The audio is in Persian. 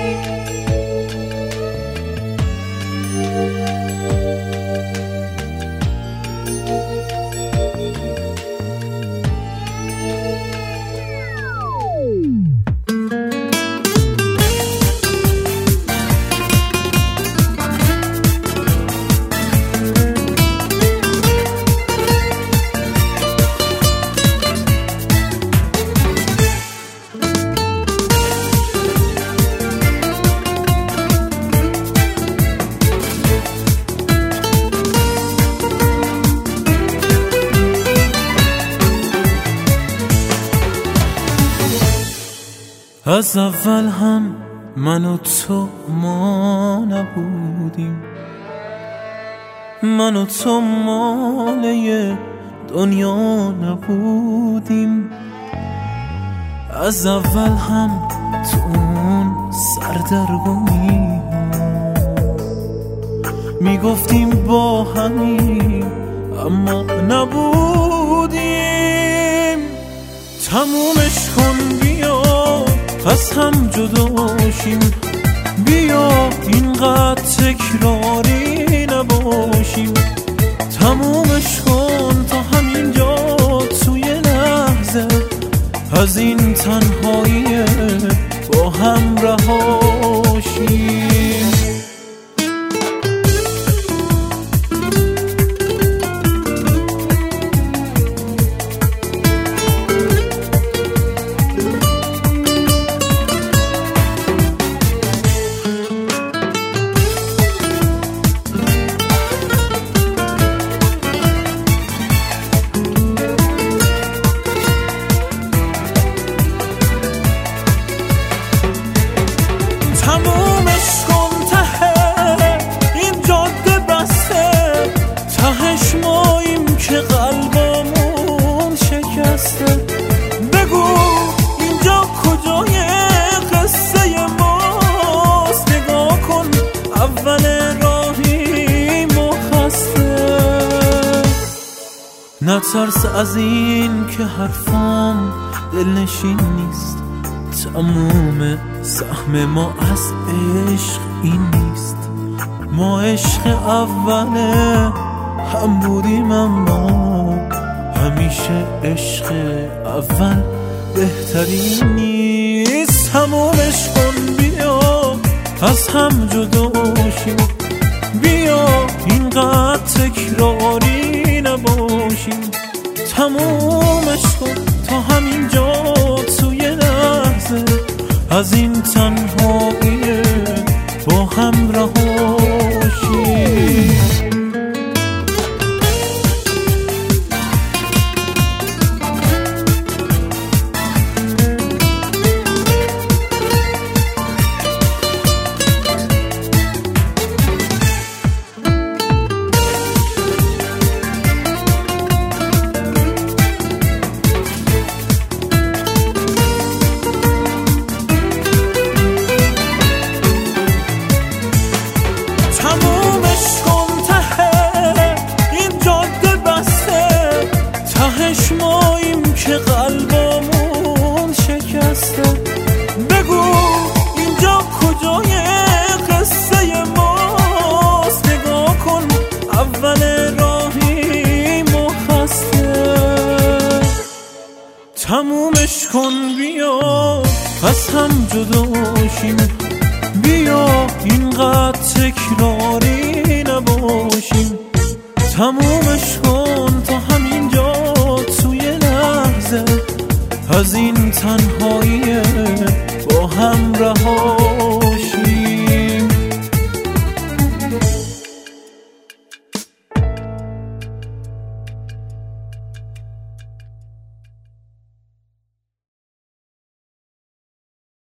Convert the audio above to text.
از اول هم من و تو ما نبودیم، من و تو ماله دنیا نبودیم. از اول هم تو اون سردرگمی میگفتیم با همیم اما نبودیم. تمومش کن بیا از هم جداشیم، بیا اینقدر تکراری نباشیم. تمومش کن تا همینجا توی لحظه از این تنهایی با هم رهاشیم. تمومش کن ته این جاده بسته، تهش ماییم که قلبمون شکسته. بگو اینجا کجای قصه ماست، نگاه کن اول راهی مخسته. نترس از این که حرفام دلنشین نیست، تموم سهم ما از عشق این نیست. ما عشق اوله هم بودیم اما همیشه عشق اول بهترین نیست. تمومش کن بیا از هم جداشیم، بیا اینقدر تکراری نباشیم. تمومش کن تا همینجا توی لحظه از این تنهایی با هم رهاشیم. تمومش کن ته این جاده بسته، تهش ماییم که قلبمون شکسته. بگو اینجا کجای قصه ماست، نگاه کن اول راهی مخسته. تمومش کن بیا از هم جداشیم، بیا اینقدر تکراری نباشیم. تمومش کن تا همینجا توی لحظه از این تنهایی با هم رهاشیم.